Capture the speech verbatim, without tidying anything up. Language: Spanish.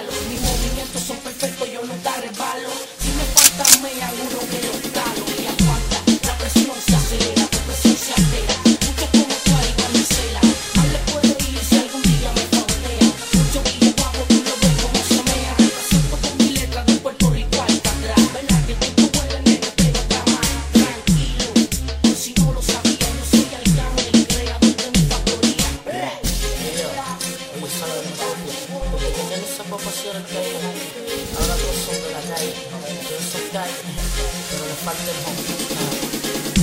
palo. Mis movimientos son perfectos, yo nunca resbalo. Si me falta me aseguro que los calo. Y aguanta, la presión se acelera, tu presión se altera. Muchos como tú igual me cela. Mal le puede ir si algún día me frontea. Mucho guille guapo, tú lo ves como se mea. Represento con mi letra de Puerto Rico al atrás. ¿Verdad que el tiempo huele, nene, pero está más tranquilo? Por si no lo sabía, yo soy Alcántara, el creador de mi factoría. Ellos saben mi copia, porque tenían esas papaciones que hay ahí. Ahora todos son de la calle, todos son calle, pero les falta el home.